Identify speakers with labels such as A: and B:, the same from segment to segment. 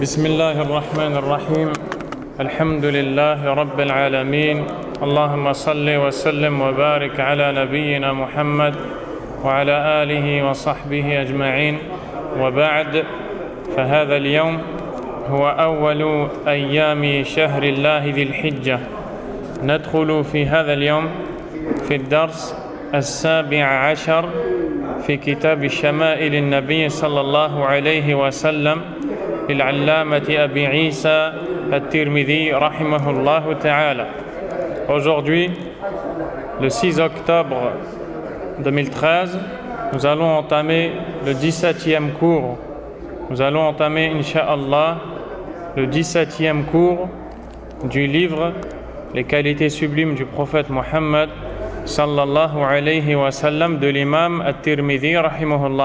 A: بسم الله الرحمن الرحيم الحمد لله رب العالمين اللهم صل وسلم وبارك على نبينا محمد وعلى آله وصحبه أجمعين وبعد فهذا اليوم هو أول أيام شهر الله ذي الحجة ندخل في هذا اليوم في الدرس 17 في كتاب الشمائل النبي صلى الله عليه وسلم للعلامة أبي عيسى الترمذي رحمه الله تعالى. Aujourd'hui, le 6 octobre 2013, nous allons entamer le 17e cours. Nous allons entamer, Inch'Allah, le 17e cours du livre Les qualités sublimes du prophète Mohammed sallallahu alayhi wa sallam de l'imam At-Tirmidhi rahimahullah.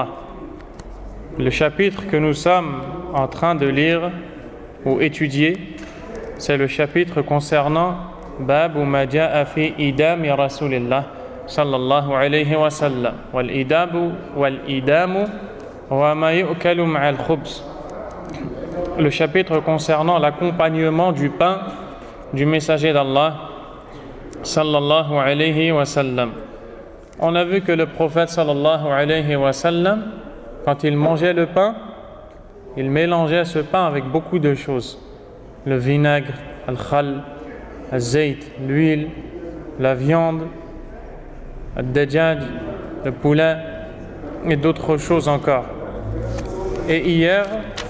A: Le chapitre que nous sommes en train de lire ou étudier, c'est le chapitre concernant Babu ma ja'a fi idami Rasulillah sallallahu alayhi wa sallam wal idamu wa ma yu'kalu ma'al khubz. Le chapitre concernant l'accompagnement du pain du messager d'Allah sallallahu alayhi wa sallam. On a vu que le prophète sallallahu alayhi wa sallam, quand il mangeait le pain, il mélangeait ce pain avec beaucoup de choses. Le vinaigre, al-khal, al-zayt, l'huile, la viande, al-dajjaj, le poulet et d'autres choses encore. Et hier,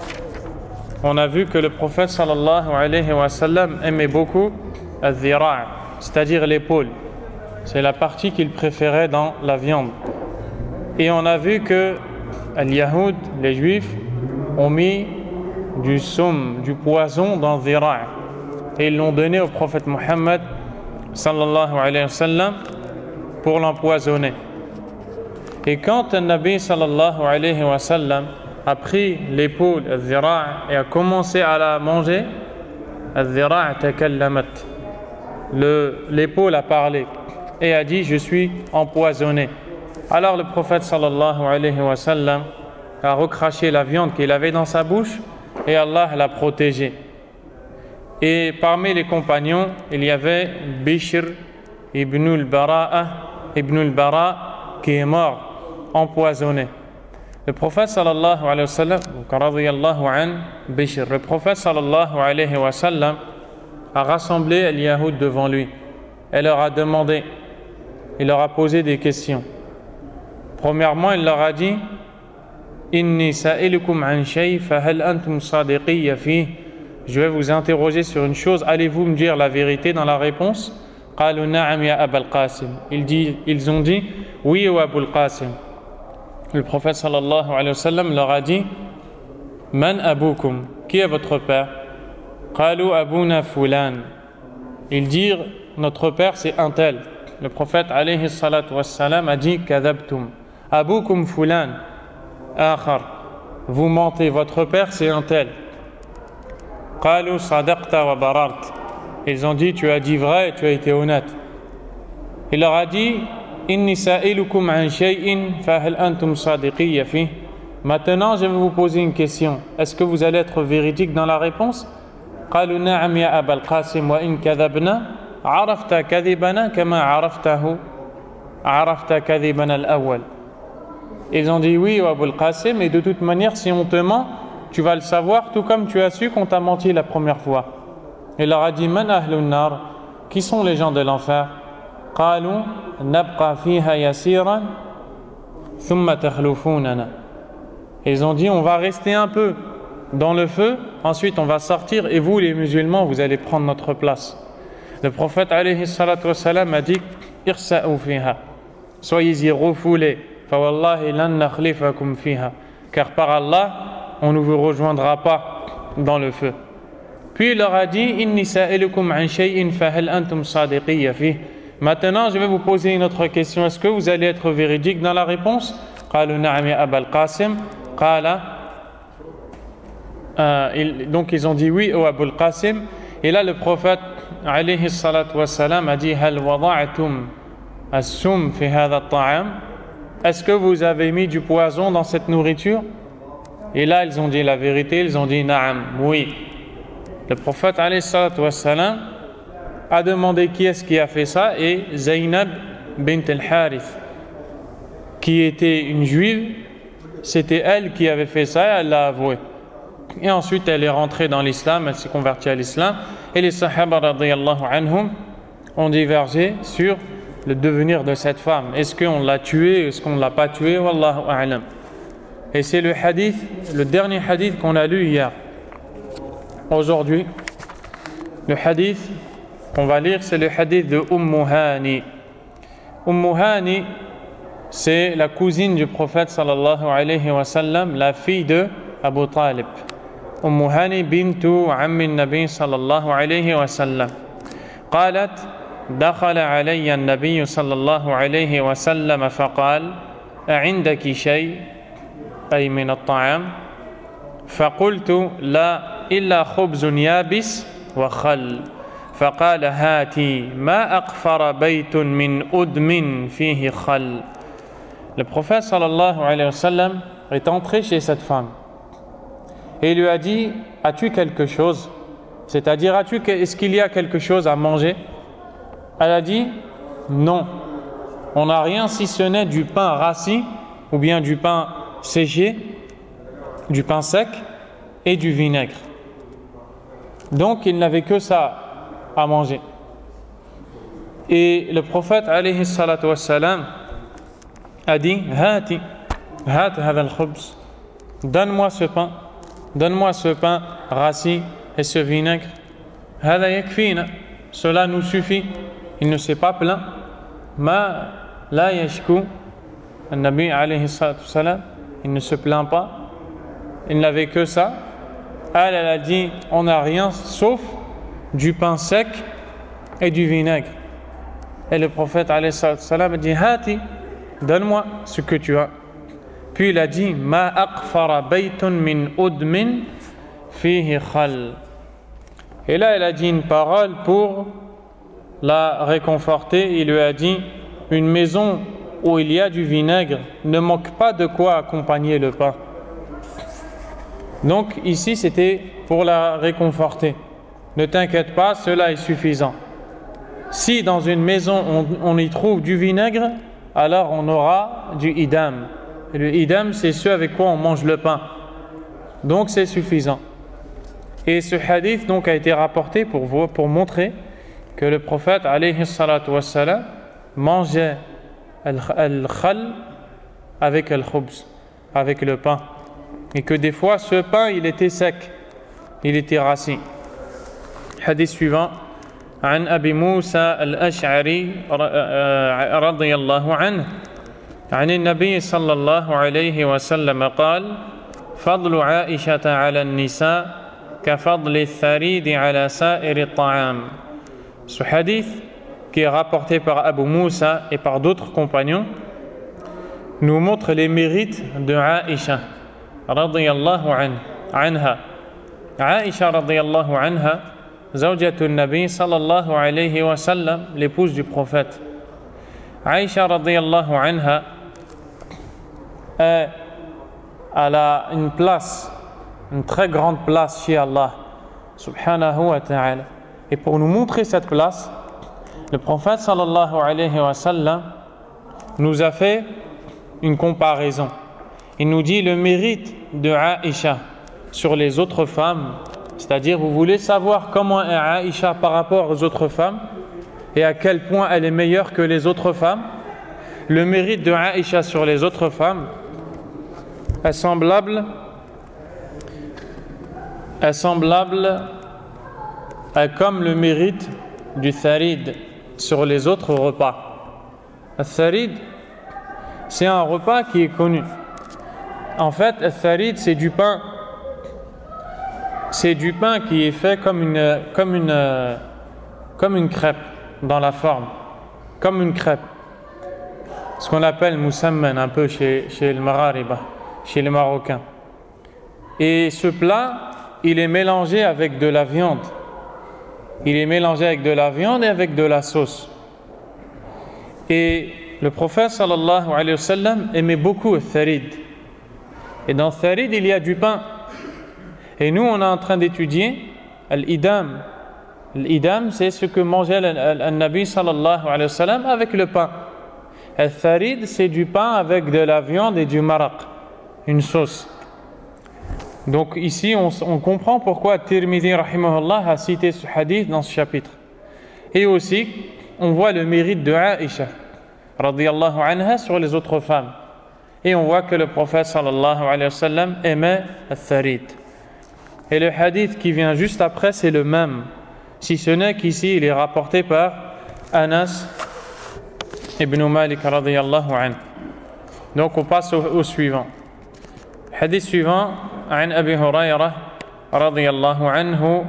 A: on a vu que le prophète sallallahu alayhi wa sallam aimait beaucoup al-dhira', c'est-à-dire l'épaule. C'est la partie qu'il préférait dans la viande. Et on a vu que al-Yahoud, les Juifs, ont mis du soum, du poison dans dhira' et ils l'ont donné au prophète Mohammed sallallahu alayhi wa sallam pour l'empoisonner. Et quand le Nabi sallallahu alayhi wa sallam a pris l'épaule al-dhira' et a commencé à la manger, al-dhira' takallamat, l'épaule a parlé et a dit: je suis empoisonné. Alors le prophète sallallahu alayhi wa sallam a recraché la viande qu'il avait dans sa bouche et Allah l'a protégé. Et parmi les compagnons, il y avait Bishr ibn al-Bara qui est mort, empoisonné. Le prophète sallallahu alayhi wa sallam, radiyallahu an Bishr, le prophète sallallahu alayhi wa sallam a rassemblé les Yahoud devant lui et leur a demandé, il leur a posé des questions. Premièrement, il leur a dit: Inni sa'ilukum an shay fa hal antum sadiqiyya fi. Je vais vous interroger sur une chose, allez-vous me dire la vérité dans la réponse? Qalu na'am ya Abul Qasim. Ils ont dit: oui, ou Abul Qasim. Le prophète sallallahu alayhi wa sallam leur a dit: Man abukum, qui est votre père? Qalu abuna fulan. Ils dirent: notre père c'est un tel. Le prophète alayhi salatu wassalam a dit: kadhabtum abukum fulan akhar. Vous mentez, votre père c'est un tel. Qalu sadaqta wa barart. Ils ont dit: tu as dit vrai et tu as été honnête. Il leur a dit: inni sa'ilukum an shay'in fa hal antum sadiqiyya fi. Maintenant je vais vous poser une question, est-ce que vous allez être véridique dans la réponse? Qalu na'am ya Abul Qasim wa in kadhabna arafta kadhibana kama arafta kadhibana al-awwal. Ils ont dit: oui, Abul Qasim, et de toute manière, si on te ment, tu vas le savoir, tout comme tu as su qu'on t'a menti la première fois. Il leur a dit: Man ahlun nar, qui sont les gens de l'enfer? Qalu nabqa fiha yasiran thumma takhlufunana. Ils ont dit: on va rester un peu dans le feu, ensuite on va sortir et vous les musulmans vous allez prendre notre place. Le prophète alayhi salatu wassalam a dit: irsa'u fiha, soyez-y refoulés, fa wallahi lan nakhlifakum fiha, car par Allah on ne vous rejoindra pas dans le feu. Puis il leur a dit: inni sa'ilukum an shay'in fa hal antum sadiqiyya fi. Maintenant je vais vous poser une autre question, est-ce que vous allez être véridique dans la réponse? Qalu na'am ya Abul Qasim. Qala, donc ils ont dit oui au Abul Qasim. Et là le prophète alayhi salatu wassalam a dit: hal wada'tum as-sum fi hadha at-ta'am. Est-ce que vous avez mis du poison dans cette nourriture? Et là, ils ont dit la vérité, ils ont dit na'am, oui. Le prophète alayhi salatu wassalam a demandé qui est-ce qui a fait ça, et Zaynab bint al-Harith, qui était une juive, c'était elle qui avait fait ça et elle l'a avoué. Et ensuite elle est rentrée dans l'islam, elle s'est convertie à l'islam, et les sahaba radiyallahu anhum ont divergé sur le devenir de cette femme. Est-ce qu'on l'a tuée, est-ce qu'on ne l'a pas tuée, wallahu a'lam. Et c'est le hadith, le dernier hadith qu'on a lu hier. Aujourd'hui, le hadith qu'on va lire, c'est le hadith de Hani. Hani, c'est la cousine du prophète sallallahu alayhi wa sallam, la fille de Abu Talib. Hani bintu ammi nabi sallallahu alayhi wa sallam. قالت دخل علي النبي صلى الله عليه وسلم فقال أعندك شيء أي من الطعام فقلت لا إلا خبز يابس وخل فقال هاتي ما أقفر بيت من أدم فيه خل. Le prophète sallallahu alayhi wa sallam est entré chez cette femme et il lui a dit: as-tu quelque chose, c'est-à-dire est-ce qu'il y a quelque chose à manger? Elle a dit: non, on n'a rien si ce n'est du pain rassis ou bien du pain séché, du pain sec et du vinaigre. Donc il n'avait que ça à manger. Et le prophète alayhi salatu wassalam a dit: hati hadha al-khubz, donne-moi ce pain rassis et ce vinaigre. Hadha yakfina, cela nous suffit. Il ne s'est pas plaint. Ma la yashku, le Nabi alayhi salatu wassalam, il ne se plaint pas. Il n'avait que ça. Elle a dit: on n'a rien sauf du pain sec et du vinaigre. Et le prophète alayhi salatu wassalam a dit: hati, donne-moi ce que tu as. Puis il a dit: ma aqfara baytun min udmin fihi khal. Et là il a dit une parole pour la réconforter. Il lui a dit: une maison où il y a du vinaigre ne manque pas de quoi accompagner le pain. Donc ici c'était pour la réconforter. Ne t'inquiète pas, cela est suffisant. Si dans une maison on y trouve du vinaigre, alors on aura du idam. Et le idam, c'est ce avec quoi on mange le pain. Donc c'est suffisant. Et ce hadith donc a été rapporté pour montrer que le prophète alayhi salatu wassalam mangeait al-khal avec al-khubz, avec le pain. Et que des fois ce pain il était sec, il était rassis. Hadith suivant. عن أبي موسى الأشعري رضي الله عنه عن النبي صلى الله عليه وسلم قال: فضل عائشة على النساء كفضل الثريد على سائر الطعام. Ce hadith, qui est rapporté par Abu Moussa et par d'autres compagnons, nous montre les mérites de Aïcha radiyallahu anha. Aïcha radiyallahu anha, zawjatun Nabi sallallahu alayhi wa sallam, l'épouse du prophète. Aïcha radiyallahu anha, elle a une place, une très grande place chez Allah subhanahu wa ta'ala. Et pour nous montrer cette place, le prophète sallallahu alayhi wa sallam nous a fait une comparaison. Il nous dit le mérite de Aïcha sur les autres femmes. C'est-à-dire, vous voulez savoir comment est Aïcha par rapport aux autres femmes et à quel point elle est meilleure que les autres femmes. Le mérite de Aïcha sur les autres femmes est semblable comme le mérite du tharid sur les autres repas. Le tharid, c'est un repas qui est connu. En fait, le tharid, c'est du pain. C'est du pain qui est fait comme une crêpe dans la forme, comme une crêpe. Ce qu'on appelle moussamman un peu chez le Maghariba, chez les Marocains. Et ce plat, il est mélangé avec de la viande. Il est mélangé avec de la viande et avec de la sauce. Et le prophète sallallahu alayhi wa sallam aimait beaucoup le tharid. Et dans tharid, il y a du pain. Et nous, on est en train d'étudier al-idam. L'idam, c'est ce que mangeait le Nabi sallallahu alayhi wa sallam avec le pain. Al-tharid, c'est du pain avec de la viande et du maraq, une sauce. Donc ici, on comprend pourquoi Tirmidhi rahimahullah a cité ce hadith dans ce chapitre. Et aussi, on voit le mérite de Aïcha radiyallahu anha sur les autres femmes. Et on voit que le prophète sallallahu alayhi wa sallam aimait al-tharid. Et le hadith qui vient juste après, c'est le même. Si ce n'est qu'ici, il est rapporté par Anas ibn Malik radiyallahu anhu. Donc on passe au suivant. Hadith suivant, عن أبي هريرة رضي الله عنه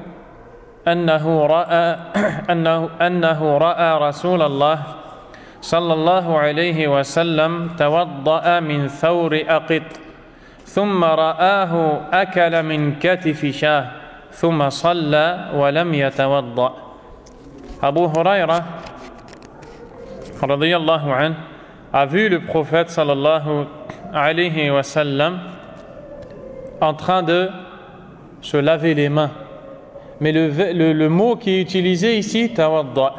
A: أنه رأى رسول الله صلى الله عليه وسلم توضأ من ثور أقط ثم رآه أكل من كتف شاه ثم صلى ولم يتوضأ. Abu Huraira رضي الله عنه a vu le prophète sallallahu alayhi wa sallam en train de se laver les mains. Mais le mot qui est utilisé ici, tawadda,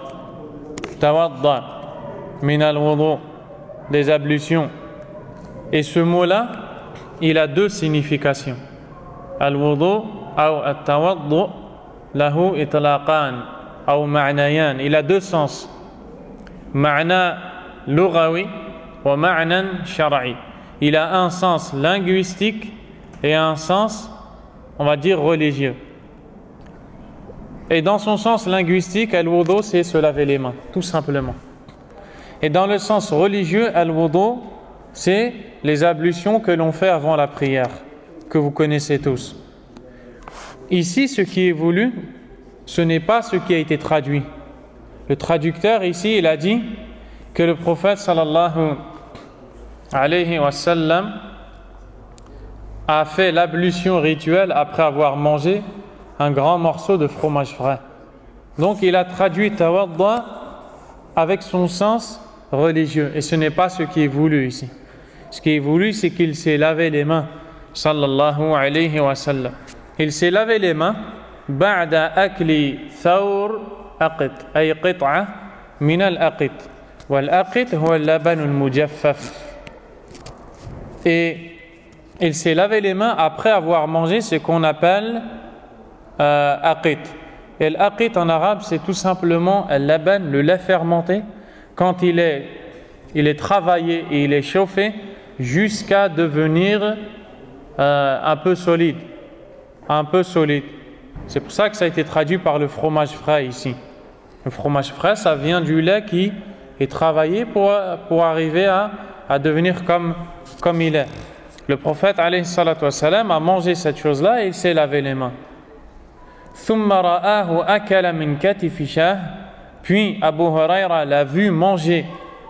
A: min al-wudu, des ablutions. Et ce mot-là, il a deux significations. Al-wudu ou at-tawaddu lahu itlaqan ou ma'nayan. Il a deux sens. Ma'na lughawi wa ma'nan shar'i. Il a un sens linguistique et un sens, on va dire, religieux. Et dans son sens linguistique, al-wudu, c'est se laver les mains, tout simplement. Et dans le sens religieux, al-wudu, c'est les ablutions que l'on fait avant la prière, que vous connaissez tous. Ici, ce qui est voulu, ce n'est pas ce qui a été traduit. Le traducteur ici, il a dit que le prophète sallallahu alayhi wa sallam a fait l'ablution rituelle après avoir mangé un grand morceau de fromage frais. Donc il a traduit tawadda avec son sens religieux. Et ce n'est pas ce qui est voulu ici. Ce qui est voulu, c'est qu'il s'est lavé les mains, sallallahu alayhi wa sallam. Il s'est lavé les mains ba'da akli thawr aqit, ay qit'a min al-aqit. Wal-aqit huwa al-laban al-mujaffaf. Et il s'est lavé les mains après avoir mangé ce qu'on appelle aqit. Et l'aqit en arabe, c'est tout simplement al-laban, le lait fermenté, quand il est travaillé et il est chauffé jusqu'à devenir un peu solide. Un peu solide. C'est pour ça que ça a été traduit par le fromage frais ici. Le fromage frais, ça vient du lait qui est travaillé pour arriver à devenir comme il est. Le prophète alayhi salatu wassalam a mangé cette chose-là et il s'est lavé les mains. Thumma ra'ahu akala min katifi shah. Puis Abu Huraira l'a vu manger.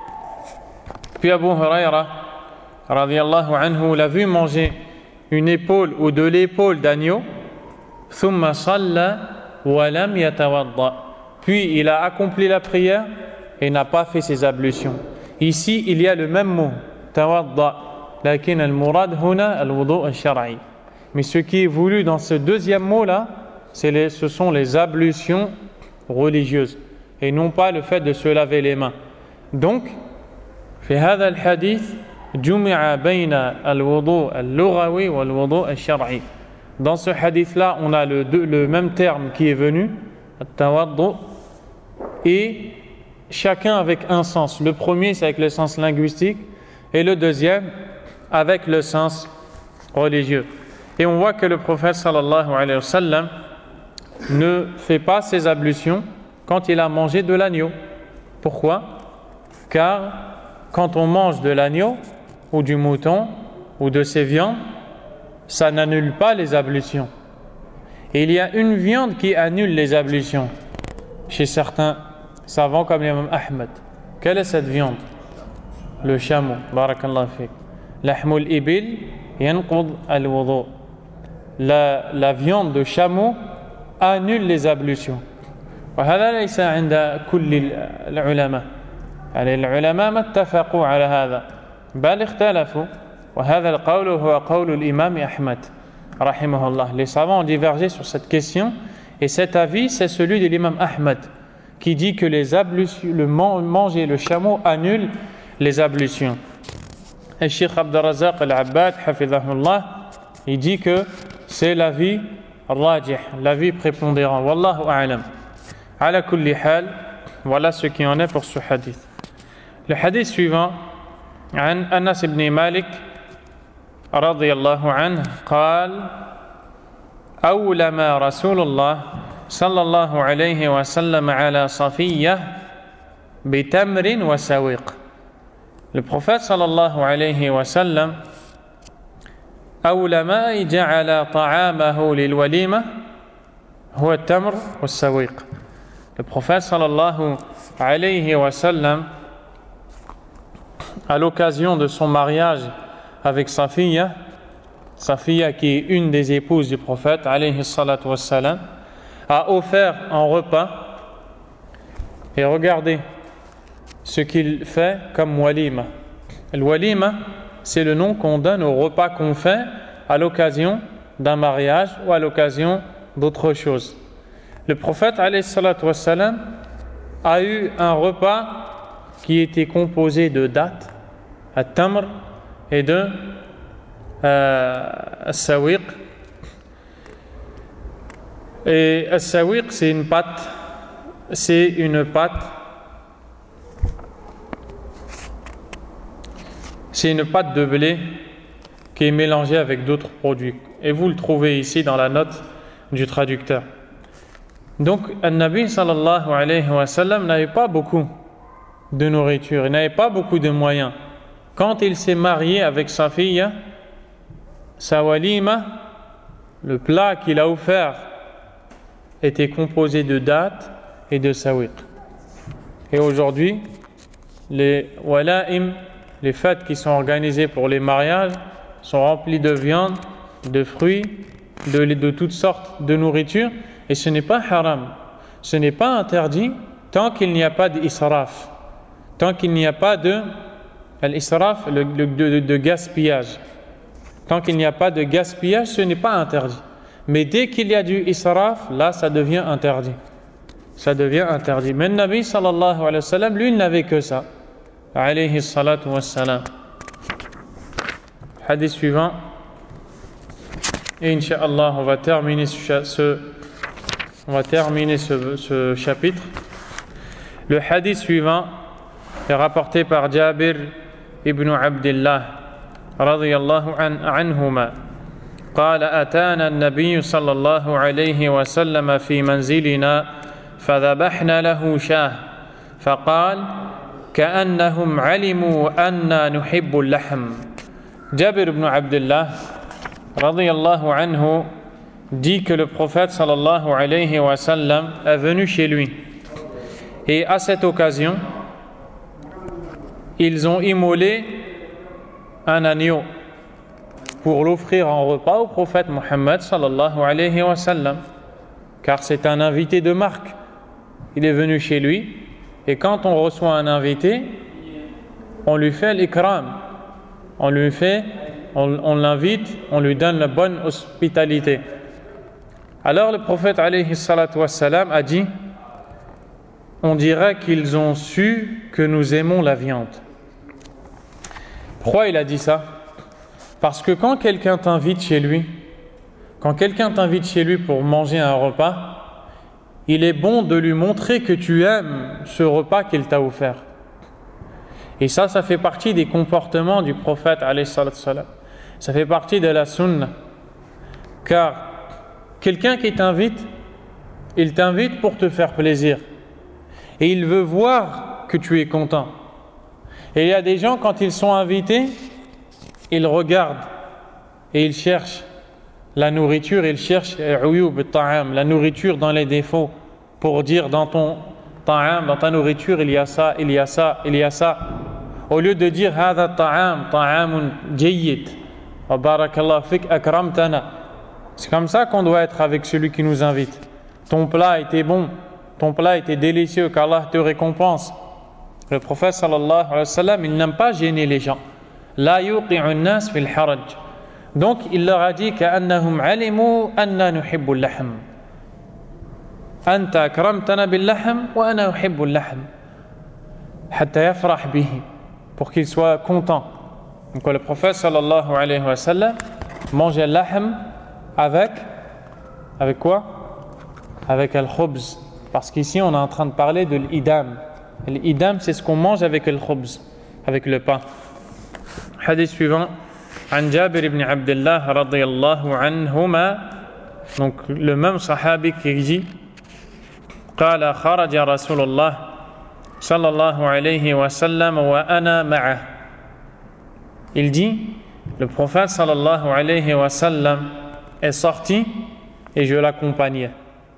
A: Puis Abu Huraira radiyallahu anhu l'a vu manger une épaule ou de l'épaule d'agneau. Thumma salla wa lam yatawadda. Puis il a accompli la prière et n'a pas fait ses ablutions. Ici, il y a le même mot, tawadda. Lakin al-murad huna al-wudu al-shar'i. Mais ce qui est voulu dans ce deuxième mot-là, ce sont les ablutions religieuses et non pas le fait de se laver les mains. Donc, في هذا الحديث جمع بين الوضوء اللغوي والوضوء الشرعي. Dans ce hadith-là, on a le même terme qui est venu, at-tawaddu, et chacun avec un sens. Le premier, c'est avec le sens linguistique, et le deuxième, avec le sens religieux. Et on voit que le prophète sallallahu alayhi wa sallam ne fait pas ses ablutions quand il a mangé de l'agneau. Pourquoi? Car quand on mange de l'agneau ou du mouton ou de ces viandes, ça n'annule pas les ablutions. Et il y a une viande qui annule les ablutions chez certains savants comme l'imam Ahmed. Quelle est cette viande? Le chameau. Barakallahu fik. Lahmul ibil yanqud al-wudu. La viande de chameau annule les ablutions. وهذا ليس عند كل العلماء. يعني العلماء ما اتفقوا على هذا بل اختلفوا وهذا القول هو قول الإمام أحمد رحمه الله. Les savants ont divergé sur cette question et cet avis c'est celui de l'imam Ahmad qui dit que le manger le chameau annule les ablutions. Et Cheikh Abdurrazzaq al-Abbad hafidhahullah, il dit que c'est l'avis rajih, l'avis prépondérant. Wallahu a'lam. Ala kulli hal, voilà ce qui en est pour ce hadith. Le hadith suivant, عن أنس بن مالك رضي الله عنه قال أولم رسول الله صلى الله عليه وسلم على صفية بتمر وسويق. Le prophète صلى الله عليه وسلم أولم أي جعل طعامه للوليمة هو التمر والسويق. Le prophète صلى الله عليه وسلم à l'occasion de son mariage avec Safiya qui est une des épouses du prophète alayhi salatu wassalam, a offert un repas. Et regardez ce qu'il fait comme walima. Le walima, c'est le nom qu'on donne au repas qu'on fait à l'occasion d'un mariage ou à l'occasion d'autre chose. Le prophète alayhi salatu wassalam a eu un repas qui était composé de dattes, at-tamr, et de as-sawiq. Et as-sawiq, c'est une pâte de blé qui est mélangée avec d'autres produits. Et vous le trouvez ici dans la note du traducteur. Donc, An-Nabi sallallahu alayhi wa sallam n'avait pas beaucoup de nourriture, il n'avait pas beaucoup de moyens. Quand il s'est marié avec Safiya, sa walima, le plat qu'il a offert, était composé de dattes et de sawiq. Et aujourd'hui, les wala'im, les fêtes qui sont organisées pour les mariages, sont remplies de viande, de fruits, de toutes sortes de nourriture. Et ce n'est pas haram, ce n'est pas interdit tant qu'il n'y a pas d'israf, tant qu'il n'y a pas de gaspillage. Tant qu'il n'y a pas de gaspillage, ce n'est pas interdit. Mais dès qu'il y a du israf, là, ça devient interdit. Ça devient interdit. Mais le Nabi sallallahu alayhi wa sallam, lui, il n'avait que ça. Alayhi salatu wa salam. Hadith suivant. Et Inch'Allah, on va terminer ce chapitre. Le hadith suivant est rapporté par Jabir ibn Abdullah radiyallahu anhuma. قال أتانا النبي صلى الله عليه وسلم في منزلنا فذبحنا له شاه فقال كأنهم علموا أننا نحب اللحم. Jabir ibn Abdullah radiyallahu anhu dit que le prophète sallallahu alayhi wa sallam est venu chez lui et à cette occasion ils ont immolé un agneau pour l'offrir en repas au prophète Mohammed sallallahu alayhi wa sallam, car c'est un invité de marque. Il est venu chez lui et quand on reçoit un invité, on lui fait l'ikram, on l'invite, on lui donne la bonne hospitalité. Alors le prophète alayhi salatu wa sallam a dit: on dirait qu'ils ont su que nous aimons la viande. Pourquoi il a dit ça? Parce que quand quelqu'un t'invite chez lui pour manger un repas, il est bon de lui montrer que tu aimes ce repas qu'il t'a offert. Et ça fait partie des comportements du prophète alayhi salatu wa sallam. Ça fait partie de la sunna. Car quelqu'un qui t'invite, il t'invite pour te faire plaisir. Et il veut voir que tu es content. Et il y a des gens, quand ils sont invités, ils regardent et ils cherchent la nourriture, ils cherchent la nourriture dans les défauts, pour dire dans ton ta'am, dans ta nourriture, il y a ça, il y a ça, il y a ça. Au lieu de dire hadha ta'amun jayyid wa barakallahu fik akramtana. C'est comme ça qu'on doit être avec celui qui nous invite. Ton plat était bon, ton plat était délicieux, qu'Allah te récompense. Le prophète sallallahu alayhi wa sallam, il n'aime pas gêner les gens. لا يوقع الناس في الحرج. Donc il leur a dit كأنهم علموا أننا نحب اللحم. أنت أكرمتنا باللحم وأنا أحب اللحم. حتى يفرح به, pour qu'il soit content. Donc le prophète sallallahu alayhi wa sallam mangeait l'ahm avec quoi? Avec al-khubz. Parce qu'ici on est en train de parler de l'idam. L'idam, c'est ce qu'on mange avec le khubz, avec le pain. Hadith suivant. عن جابر بن عبد الله رضي الله عنهما, donc le même sahabi qui dit قال خرج رسول الله صلى الله عليه وسلم وأنا معه. Il dit, le prophète sallallahu alayhi wa sallam est sorti et je l'accompagnais.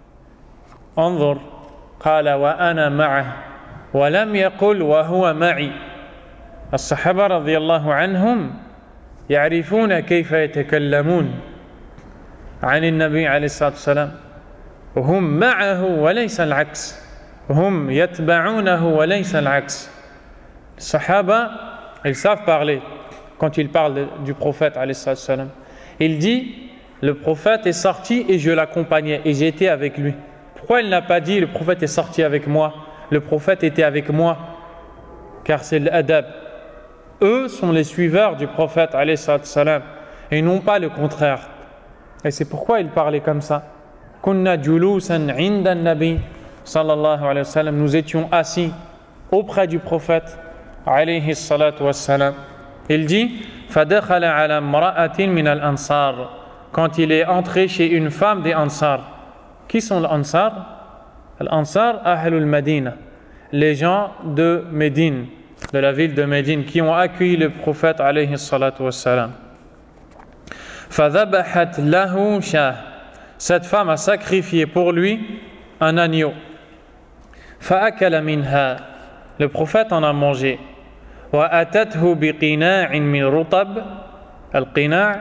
A: انظر قال وأنا معه ولم يقل وهو معي. الصحابة رضي الله عنهم يعرفون كيف يتكلمون عن النبي عليه الصلاة والسلام وهم معه وليس العكس, هم يتبعونه وليس العكس. Les Sahaba, ils savent parler quand ils parlent du prophète alayhi salatu wassalam. Il dit, le prophète est sorti et je l'accompagnais et j'étais avec lui. Pourquoi il n'a pas dit le prophète est sorti avec moi, le prophète était avec moi? Car c'est l'adab. Eux sont les suiveurs du prophète alayhi salatu wassalam et non pas le contraire. Et c'est pourquoi il parlait comme ça. Kunna julusan inda nabi sallallahu alayhi wa sallam. Nous étions assis auprès du prophète alayhi salatu wassalam. Il dit fadakhala ala imra'atin min al-ansar. Quand il est entré chez une femme des Ansar. Qui sont les Ansar? Les Ansar, Ahlul Madina, les gens de Médine, de la ville de Médine, qui ont accueilli le prophète alayhi salatu wassalam. Fadhabahat lahu shah. Cette femme a sacrifié pour lui un agneau. Fa'akala minha. Le prophète en a mangé. Wa atathu biqina'in min rutab. Al-qina'.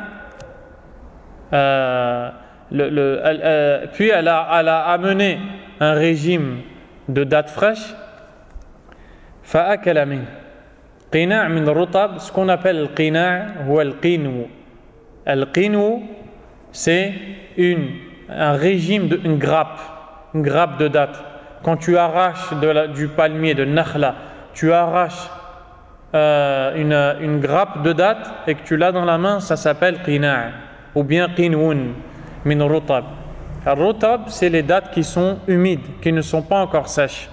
A: Puis elle a amené un régime de dattes fraîches. Fa'akala min. Qina' min rutab. Ce qu'on appelle le qina' ou le qinou. Le qinou, c'est un régime, une grappe de dattes. Quand tu arraches du palmier, de nakhla, tu arraches une grappe de dattes et que tu l'as dans la main, ça s'appelle qina' ou bien qinwoun min rutab. Rutab, c'est les dattes qui sont humides, qui ne sont pas encore sèches.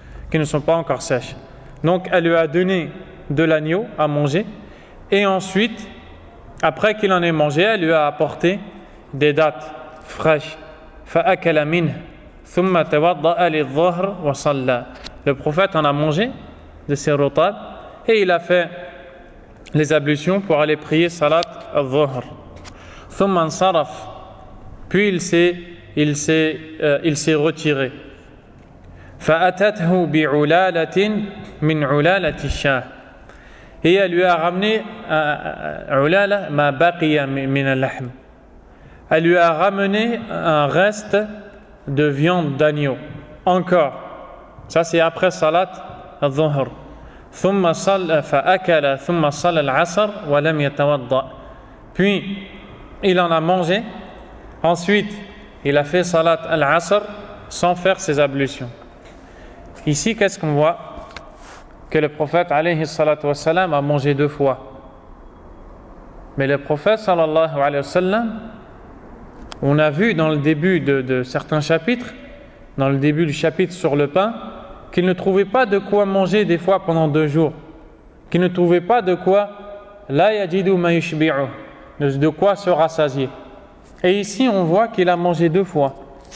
A: Donc elle lui a donné de l'agneau à manger et ensuite, après qu'il en ait mangé, elle lui a apporté des dattes fraîches. فأكل منه ثم توضأ للظهر وصلى. Le prophète en a mangé de ces rutab et il a fait les ablutions pour aller prier salat al-dhuhr. ثم انصرف. Puis il s'est retiré. فأتته بعلالة من علالة الشاه. Et elle lui a ramené ulala ma baqiya min al-lahm. Elle lui a ramené un reste de viande d'agneau. Encore. Ça c'est après salat al-dhuhr. ثم صلى فأكل ثم صلى العصر ولم يتوضأ. Puis il en a mangé. Ensuite, il a fait salat al-asr sans faire ses ablutions. Ici, qu'est-ce qu'on voit? Que le prophète alayhi salatu wassalam a mangé 2 fois. Mais le prophète sallallahu alayhi wa sallam, on a vu dans le début de certains chapitres, dans le début du chapitre sur le pain, qu'il ne trouvait pas de quoi manger des fois pendant 2 jours. Qu'il ne trouvait pas de quoi la yajidu ma yushbi'u, de quoi se rassasier. Et ici, on voit qu'il a mangé 2 fois.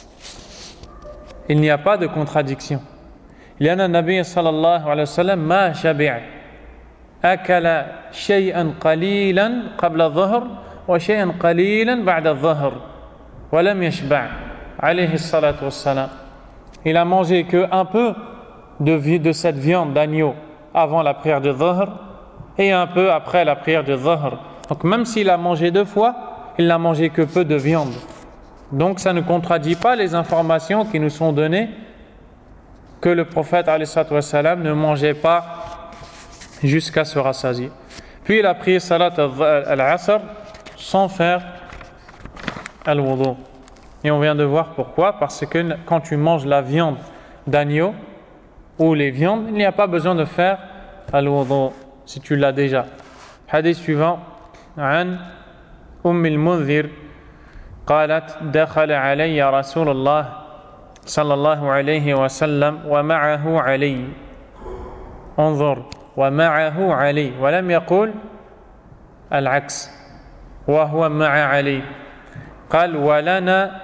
A: Il n'y a pas de contradiction. لأن النبي صلى الله عليه وسلم ما شبع أكل شيئا قليلا قبل الظهر وشيئا قليلا بعد الظهر ولم يشبع عليه الصلاة والسلام. Il a mangé que un peu de cette viande d'agneau avant la prière de dhuhr et un peu après la prière de dhuhr. Donc même s'il a mangé 2 fois, il n'a mangé que peu de viande. Donc ça ne contredit pas les informations qui nous sont données que le prophète alayhi salatu wassalam ne mangeait pas jusqu'à se rassasier. Puis il a prié salat al-asr sans faire al-wudu. Et on vient de voir pourquoi. Parce que quand tu manges la viande d'agneau ou les viandes, il n'y a pas besoin de faire al-wudu si tu l'as déjà. Hadith suivant. عن المنذر قالت دخل علي رسول الله صلى الله عليه وسلم ومعه علي انظر ومعه علي ولم يقول العكس وهو مع علي قال ولنا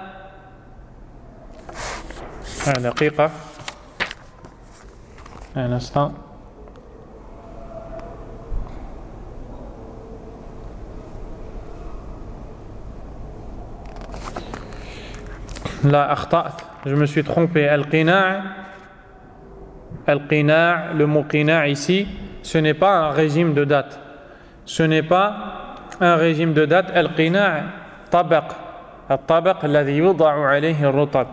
A: دقيقة un instant لا أخطأت je me suis trompé al-qina' le mot qina' ici ce n'est pas un régime de date ce n'est pas un régime de date al-qina' tabaq al-tabaq الذي يوضع عليه الرطب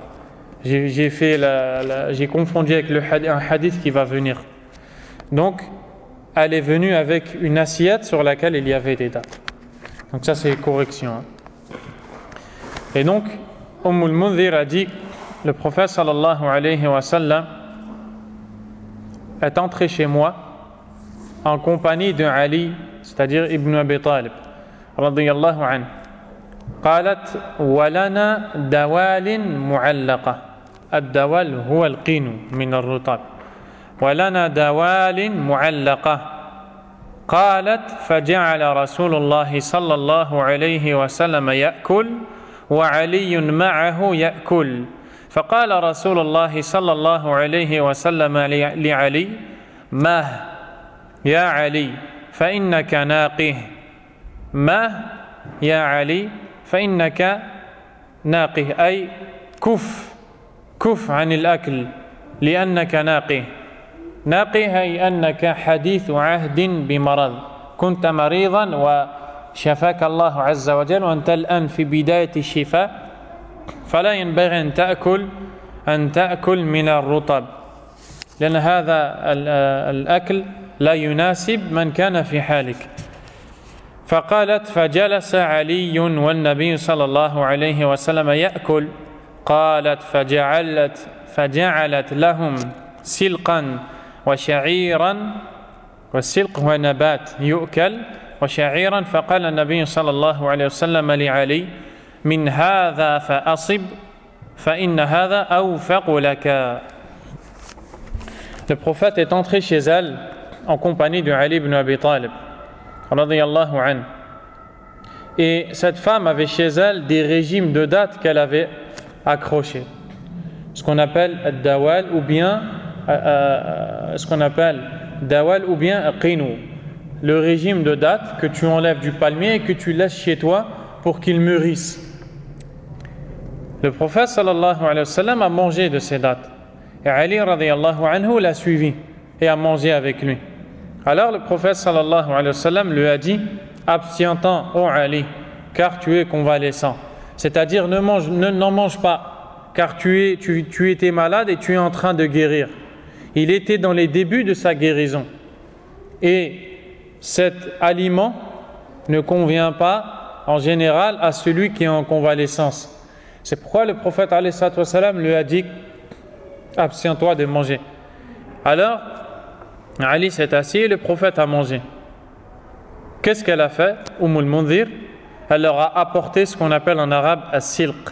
A: j'ai confondu avec un hadith qui va venir donc elle est venue avec une assiette sur laquelle il y avait des dates donc ça c'est correction et donc al-Mundhir a dit le prophète sallallahu alayhi wa sallam est entré chez moi en compagnie de Ali, c'est-à-dire Ibn Abi Talib radiyallahu anhu. قالت ولنا دوال معلقة الدوال هو القين من الرطب ولنا دوال معلقة قالت فجعل رسول الله صلى الله عليه وسلم يأكل وعلي معه يأكل فقال رسول الله صلى الله عليه وسلم لعلي مه يا علي فإنك ناقه مه يا علي فإنك ناقه أي كف عن الأكل لأنك ناقه أي أنك حديث عهد بمرض كنت مريضا وشفاك الله عز وجل وأنت الآن في بداية الشفاء فلا ينبغي أن تأكل من الرطب لأن هذا الأكل لا يناسب من كان في حالك فقالت فجلس علي والنبي صلى الله عليه وسلم يأكل قالت فجعلت لهم سلقا وشعيرا والسلق هو نبات يؤكل وشعيرا فقال النبي صلى الله عليه وسلم لعلي من هذا فأصب فإن هذا أوفق لك. Le prophète est entré chez elle en compagnie de Ali ibn Abi Talib radiyallahu anhu. Et cette femme avait chez elle des régimes de dates qu'elle avait accrochés. Ce qu'on appelle dawal ou bien qinu. Le régime de dates que tu enlèves du palmier et que tu laisses chez toi pour qu'il mûrisse. Le prophète sallallahu alayhi wa sallam a mangé de ces dates. Et Ali radiyallahu anhu l'a suivi et a mangé avec lui. Alors le prophète sallallahu alayhi wa sallam lui a dit: abstiens-t'en, ô Ali, car tu es convalescent. C'est-à-dire n'en mange pas, car tu étais malade et tu es en train de guérir. Il était dans les débuts de sa guérison. Et cet aliment ne convient pas en général à celui qui est en convalescence. C'est pourquoi le prophète alayhi wa sallam lui a dit: abstiens-toi de manger. Alors Ali s'est assis et le prophète a mangé. Qu'est-ce qu'elle a fait? al-Mundhir, elle leur a apporté ce qu'on appelle en arabe as-silq.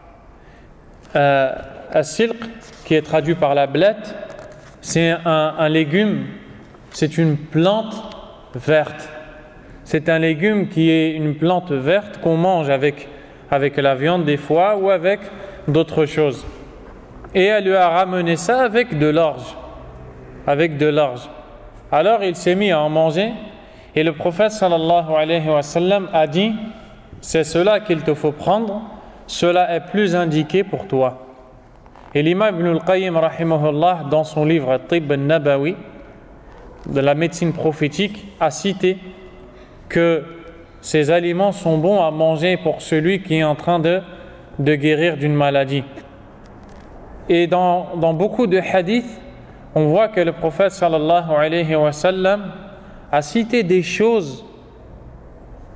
A: As-silq, qui est traduit par la blette, c'est un légume, c'est une plante verte. C'est un légume qui est une plante verte qu'on mange avec la viande des fois ou avec d'autres choses. Et elle lui a ramené ça avec de l'orge. Alors il s'est mis à en manger et le prophète sallallahu alayhi wa sallam a dit: c'est cela qu'il te faut prendre, cela est plus indiqué pour toi. Et l'imam Ibn al-Qayyim rahimahullah, dans son livre At-Tibb al-Nabawi de la médecine prophétique, a cité que ces aliments sont bons à manger pour celui qui est en train de guérir d'une maladie. Et dans beaucoup de hadiths, on voit que le prophète sallallahu alayhi wa sallam a cité des choses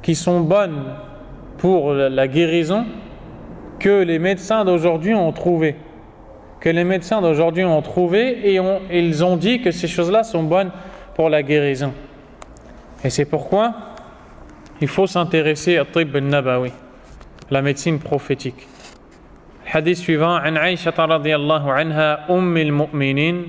A: qui sont bonnes pour la guérison que les médecins d'aujourd'hui ont trouvé. Que les médecins d'aujourd'hui ont trouvé et ils ont dit que ces choses-là sont bonnes pour la guérison. Et c'est pourquoi il faut s'intéresser à Tibb al-Nabawi, la médecine prophétique. Hadith suivant, عن عائشة رضي الله عنها أم المؤمنين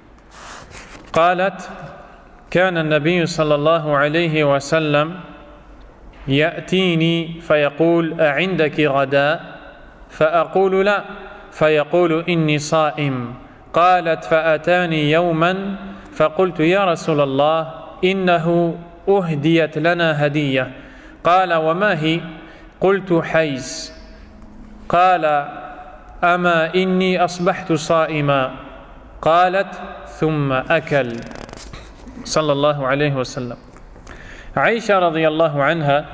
A: قالت كان النبي صلى الله عليه وسلم يأتيني فيقول أعندك غداء فأقول لا فيقول إني صائم قالت فأتاني يوما فقلت يا رسول الله إنه أهديت لنا هدية قال وما هي قلت حيس قال أما إني أصبحت صائما قالت ثم أكل صلى الله عليه وسلم. Aïcha radiyallahu anha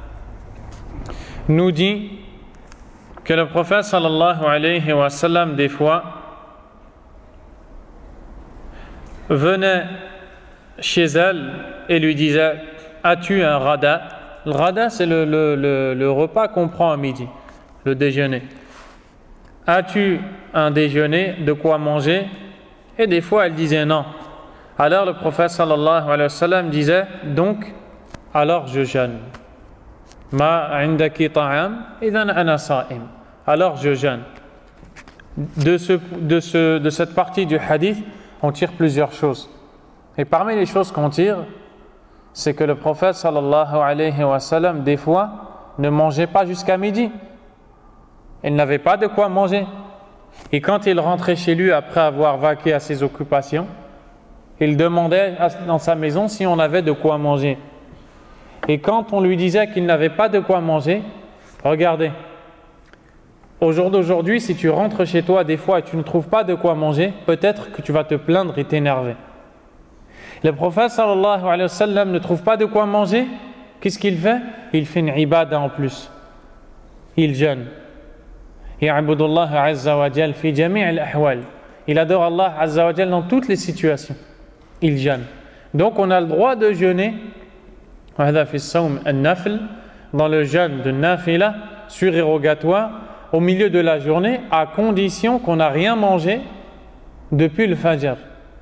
A: nous dit que le prophète sallallahu alayhi wa sallam des fois venait chez elle et lui disait: as-tu un rada? Le rada, c'est le repas qu'on prend à midi, le déjeuner. As-tu un déjeuner, de quoi manger? Et des fois elle disait non. Alors le prophète sallallahu alayhi wa sallam disait: donc alors je jeûne. Ma indaki ta'am idhan ana sa'im. Alors je jeûne. De cette partie du hadith, on tire plusieurs choses. Et parmi les choses qu'on tire, c'est que le prophète sallallahu alayhi wa sallam, des fois, ne mangeait pas jusqu'à midi. Il n'avait pas de quoi manger. Et quand il rentrait chez lui après avoir vaqué à ses occupations, il demandait dans sa maison si on avait de quoi manger. Et quand on lui disait qu'il n'avait pas de quoi manger, regardez, au jour d'aujourd'hui, si tu rentres chez toi des fois et tu ne trouves pas de quoi manger, peut-être que tu vas te plaindre et t'énerver. Le prophète sallallahu alayhi wa sallam ne trouve pas de quoi manger, qu'est-ce qu'il fait? Il fait une ibada en plus. Il jeûne. Ya'budullah azza wa jal fi jami' al-ahwal. Il adore Allah azza wa jal dans toutes les situations. Il jeûne. Donc on a le droit de jeûner dans le jeûne de nafila surérogatoire au milieu de la journée, à condition qu'on n'a rien mangé depuis le fajr.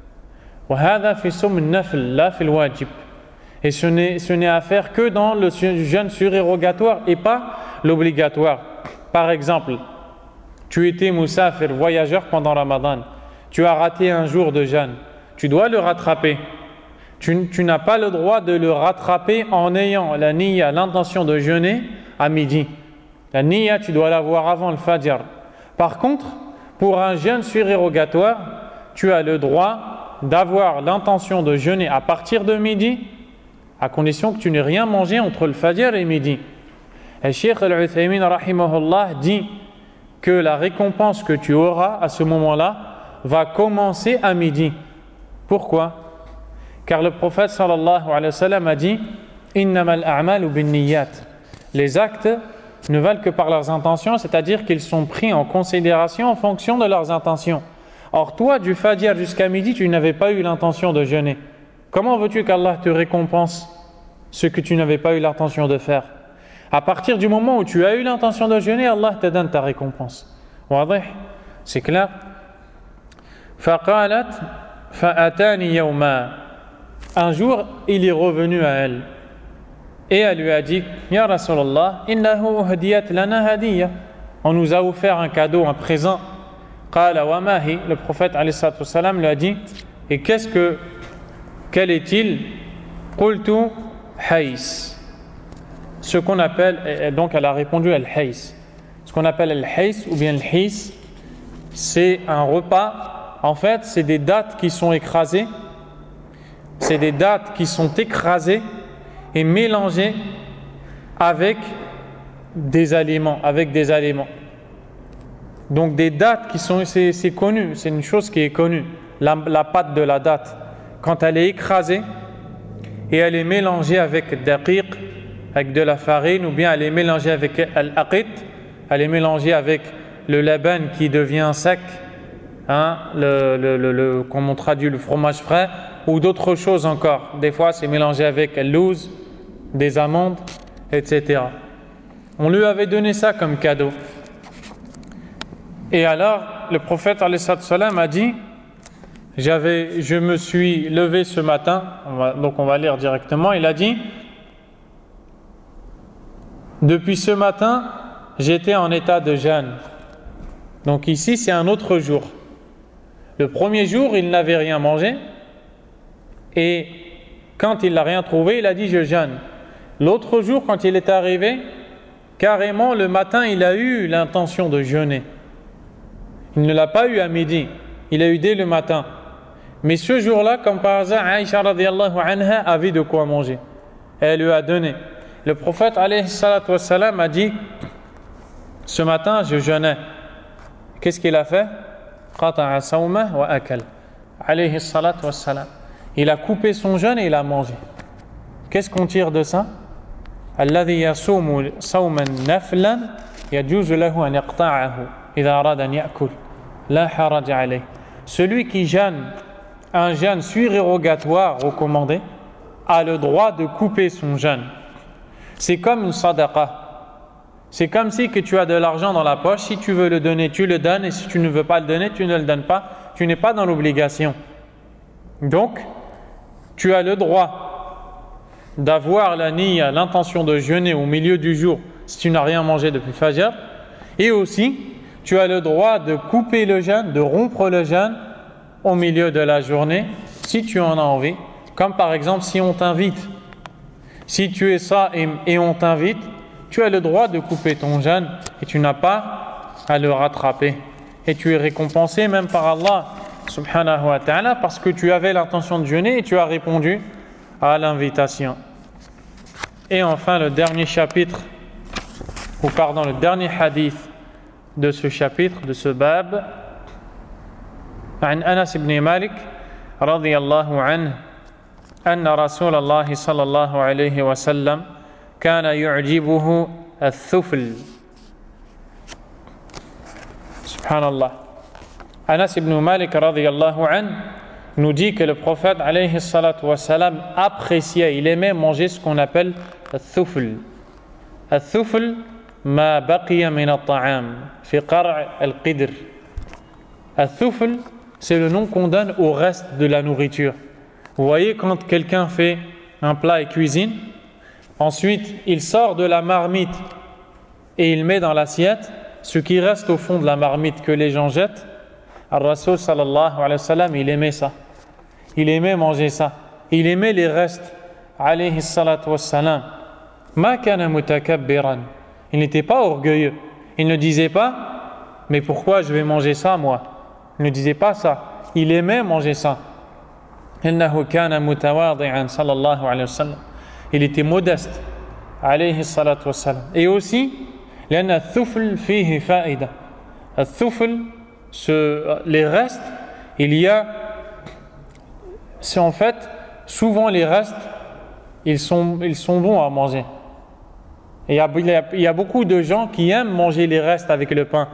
A: Et ce n'est à faire que dans le jeûne surérogatoire et pas l'obligatoire. Par exemple, tu étais musafir, voyageur pendant Ramadan, tu as raté un jour de jeûne, tu dois le rattraper. Tu n'as pas le droit de le rattraper en ayant la niyya, l'intention de jeûner à midi. La niyya, tu dois l'avoir avant le fajr. Par contre, pour un jeûne surérogatoire, tu as le droit d'avoir l'intention de jeûner à partir de midi, à condition que tu n'aies rien mangé entre le fajr et midi. Et Cheikh Al-Uthaymin rahimahullah dit que la récompense que tu auras à ce moment-là va commencer à midi. Pourquoi? Car le prophète sallallahu alayhi wa sallam a dit: innamal a'malu binniyat. Les actes ne valent que par leurs intentions, c'est-à-dire qu'ils sont pris en considération en fonction de leurs intentions. Or toi, du fajr jusqu'à midi, tu n'avais pas eu l'intention de jeûner. Comment veux-tu qu'Allah te récompense ce que tu n'avais pas eu l'intention de faire? À partir du moment où tu as eu l'intention de jeûner, Allah te donne ta récompense. Wadih? C'est clair? Faqalat fa'atani yawma. Un jour, il est revenu à elle et elle lui a dit: Ya Rasulallah, innahu hadiyat lana hadiyya. On nous a offert un cadeau, un présent. Qala wa mahi. Le prophète alayhi salatu wassalam lui a dit: et quel est-il? Qultu hays. Ce qu'on appelle, et donc elle a répondu al-hays. Ce qu'on appelle al-hays ou bien al-his, c'est un repas. En fait, c'est des dattes qui sont écrasées. C'est des dattes qui sont écrasées et mélangées avec des aliments. Donc des dattes qui sont, c'est connu, c'est une chose qui est connue. La pâte de la date, quand elle est écrasée et elle est mélangée avec daqiq, avec de la farine, ou bien elle est mélangée avec al-aqit, elle est mélangée avec le laban qui devient sec, hein, comme on traduit le fromage frais, ou d'autres choses encore. Des fois, c'est mélangé avec louz, des amandes, etc. On lui avait donné ça comme cadeau. Et alors, le prophète alayhi salam a dit, je me suis levé ce matin, donc on va lire directement, il a dit, depuis ce matin, j'étais en état de jeûne. Donc ici, c'est un autre jour. Le premier jour, il n'avait rien mangé, et quand il n'a rien trouvé, il a dit, je jeûne. L'autre jour, quand il est arrivé, carrément, le matin, il a eu l'intention de jeûner. Il ne l'a pas eu à midi, il a eu dès le matin. Mais ce jour-là, comme par hasard, Aïcha radiyallahu anha avait de quoi manger. Elle lui a donné. Le prophète alayhi salatu wassalam a dit, ce matin, je jeûnais. Qu'est-ce qu'il a fait? Qata'a sawmah wa akal. Alayhi salatu wassalam. Il a coupé son jeûne et il a mangé. Qu'est-ce qu'on tire de ça? Alladhi yasumu sawman naflan yajuzu lahu an yaqta'ahu idha arada an ya'kul. La haraj alayh. Celui qui jeûne un jeûne surrogatoire recommandé a le droit de couper son jeûne. C'est comme une sadaqa. C'est comme si que tu as de l'argent dans la poche, si tu veux le donner, tu le donnes, et si tu ne veux pas le donner, tu ne le donnes pas, tu n'es pas dans l'obligation. Donc, tu as le droit d'avoir la niyya, l'intention de jeûner au milieu du jour si tu n'as rien mangé depuis Fajr, et aussi, tu as le droit de couper le jeûne, de rompre le jeûne au milieu de la journée, si tu en as envie, comme par exemple si on t'invite. Si tu es sa'im et on t'invite, tu as le droit de couper ton jeûne et tu n'as pas à le rattraper. Et tu es récompensé même par Allah subhanahu wa ta'ala parce que tu avais l'intention de jeûner et tu as répondu à l'invitation. Et enfin le dernier chapitre, le dernier hadith de ce chapitre, de ce bab, عن أنس بن مالك رضي الله عنه أن رسول الله صلى الله عليه وسلم كان يعجبه الثفل. سبحان الله. Anas ibn Malik radiyallahu anhu nous dit que le prophète alayhi salatu wa salam appréciait, il aimait manger ce qu'on appelle الثفل. الثفل ما بقي من الطعام في قرع القدر. الثفل, c'est le nom qu'on donne au reste de la nourriture. Vous voyez, quand quelqu'un fait un plat et cuisine, ensuite il sort de la marmite et il met dans l'assiette ce qui reste au fond de la marmite que les gens jettent. Al-Rasul sallallahu alayhi wa sallam, il aimait ça. Il aimait manger ça. Il aimait les restes. Alayhi salatu wa salam. Ma kana mutakabbiran. Il n'était pas orgueilleux. Il ne disait pas, mais pourquoi je vais manger ça moi? Il ne disait pas ça. Il aimait manger ça. Innahu kana mutawadi'an sallallahu alayhi wa sallam. Il était modeste. Alayhi salatu wa salam. Et aussi, لأن الثفل فيه فائدة. الثفل, les restes, c'est en fait, souvent les restes, ils sont bons à manger. Et il y a beaucoup de gens qui aiment manger les restes avec le pain.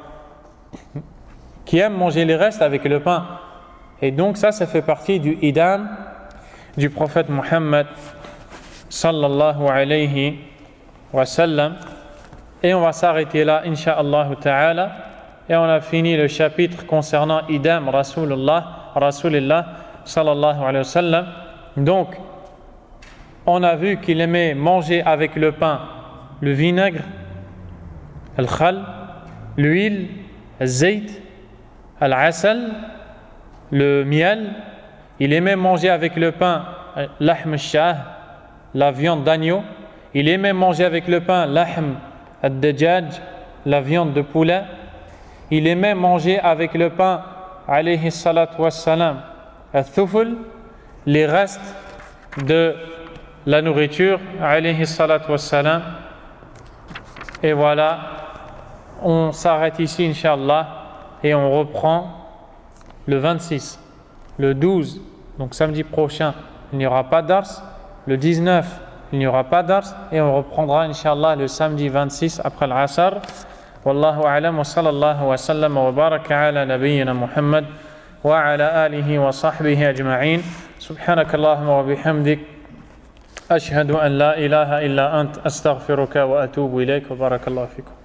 A: Et donc ça fait partie du idam du prophète Muhammad sallallahu alayhi wa sallam. Et on va s'arrêter là, insha'Allah ta'ala. Et on a fini le chapitre concernant idam Rasulullah sallallahu alayhi wa sallam. Donc, on a vu qu'il aimait manger avec le pain le vinaigre, le khal, l'huile, le zayt, al-asal, le miel. Il aimait manger avec le pain l'ahm al-shah, la viande d'agneau. Il aimait manger avec le pain l'ahm al-dajaj, la viande de poulet. Il aimait manger avec le pain alayhi salatu wassalam al-thufl, les restes de la nourriture alayhi salatu wassalam. Et voilà, on s'arrête ici inch'Allah et on reprend le 26, le 12, donc samedi prochain il n'y aura pas d'ars, le 19 il n'y aura pas d'ars et on reprendra inch'Allah le samedi 26 après l'asr. Wallahu a'lam wa sallallahu wa sallam wa baraka ala nabiyyina Muhammad wa ala alihi wa sahbihi ajma'in. Subhanakallahumma wa bihamdik أشهد أن لا إله إلا أنت أستغفرك وأتوب إليك وبارك الله فيكم.